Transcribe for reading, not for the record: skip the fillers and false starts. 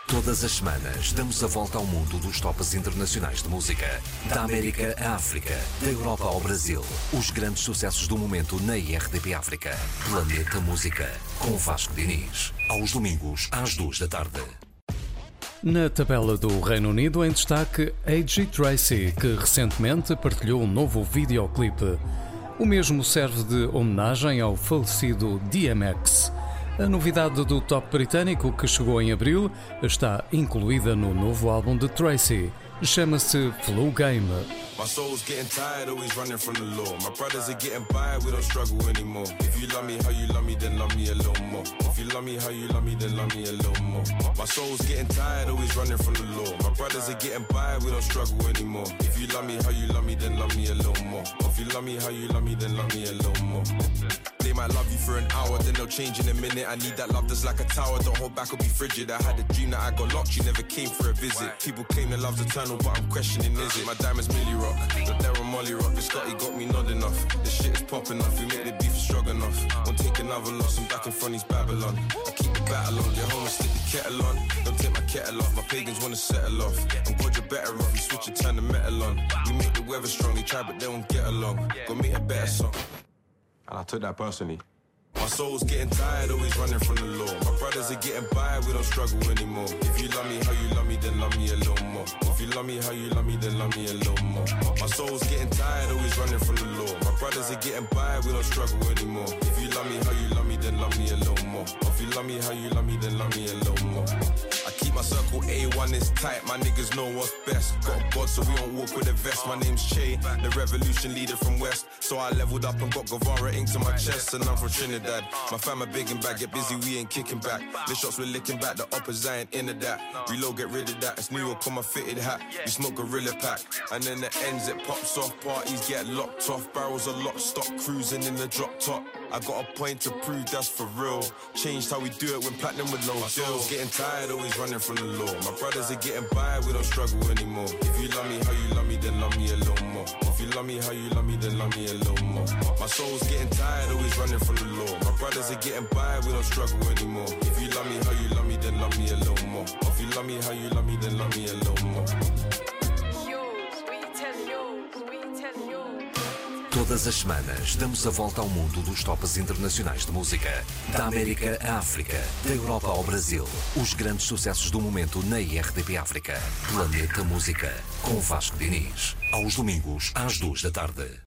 Todas as semanas damos a volta ao mundo dos tops internacionais de música. Da América à África, da Europa ao Brasil. Os grandes sucessos do momento na IRDP África. Planeta Música, com Vasco Diniz. Aos domingos, às 2 da tarde. Na tabela do Reino Unido, em destaque, A.J. Tracey, que recentemente partilhou um novo videoclipe. O mesmo serve de homenagem ao falecido DMX. A novidade do top britânico, que chegou em abril, está incluída no novo álbum de Tracey. Chama-se Flu Game. My soul's getting tired, always running from the law. My brothers are getting by, we don't struggle anymore. If you love me how you love me, then love me a little more. If you love me how you love me, then love me a little more. My soul's getting tired, always running from the law. My brothers are getting by, we don't struggle anymore. If you love me how you love me, then love me a little more. If you love me how you love me, then love me a little more. They might love you for an hour, then they'll change in a minute. I need that love that's like a tower, don't hold back or be frigid. I had a dream that I got locked, you never came for a visit. People claim that love's eternal, but I'm questioning, is it? My diamonds Millie rock, the Daryl Molly rock. The Scotty got me nodding off. The shit is popping off, we make the beef strong enough. Won't take another loss, I'm back in front of Babylon. I keep the battle on, get home and stick the kettle on. Don't take my kettle off, my pagans wanna settle off. I'm glad you're better off, you switch and turn the metal on. We make the weather strong, they try but they won't get along. Go make a better song. And I took that personally. My soul's getting tired, always running from the law. My brothers are getting by, we don't struggle anymore. If you love me how you love me, then love me a little more. If you love me how you love me, then love me a little more. My soul's getting tired, always running from the law. My brothers are getting by, we don't struggle anymore. If you love me how you love me, then love me a little more. If you love me how you love me, then love me a little more. I keep my circle A1, it's tight, my niggas know what's best. Got a bod so we don't walk with a vest. My name's Che, the revolution leader from West. So I leveled up and got Guevara ink to my chest. And I'm from Trinidad. My fam are big and back, get busy, we ain't kicking back. The shots we're licking back, the uppers I ain't into that. Reload, get rid of that, it's New York on my fitted hat. We smoke Gorilla Pack, and then the ends it pops off. Parties get locked off, barrels are locked, stop cruising in the drop top. I got a point to prove that's for real. Changed how we do it when platinum with low deals. Getting tired, always running from the law. My brothers are getting by, we don't struggle anymore. If you love me how you love me, then love me a little more. If you love me how you love me, then love me a little more. My soul's getting tired, always running from the law. My brothers are getting by, we don't struggle anymore. If you love me how you love me, then love me a little more. If you love me how you love me, then love me a little more. Todas as semanas damos a volta ao mundo dos tops internacionais de música. Da América à África, da Europa ao Brasil. Os grandes sucessos do momento na IRDP África. Planeta Música, com Vasco Diniz. Aos domingos, às 2 da tarde.